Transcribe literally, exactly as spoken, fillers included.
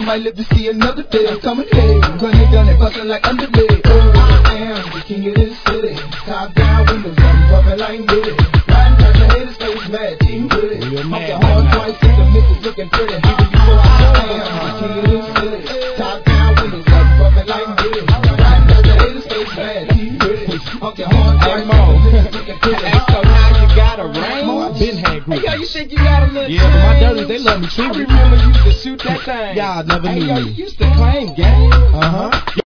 might live to see another day. I'm coming here, running down and bustin' like underlay. Oh, I am the king of this city. Top down windows, I'm bumpin' like Diddy. Riding past the haters, face mad, team with it. Honkin' hard twice, see the missus looking pretty. Even before I am the king of this city. Top down windows, I'm bumpin' like Diddy. Riding past the haters, face mad, team with it. Honkin' hard twice, see the missus looking pretty. Hey, so now you got a ring? I been had group. Hey, yo, you think you got a little Yeah, but my dirties, they love me too. I remember you used to shoot that thing. Y'all never Hey, knew yo, me. you used to claim game. Uh-huh.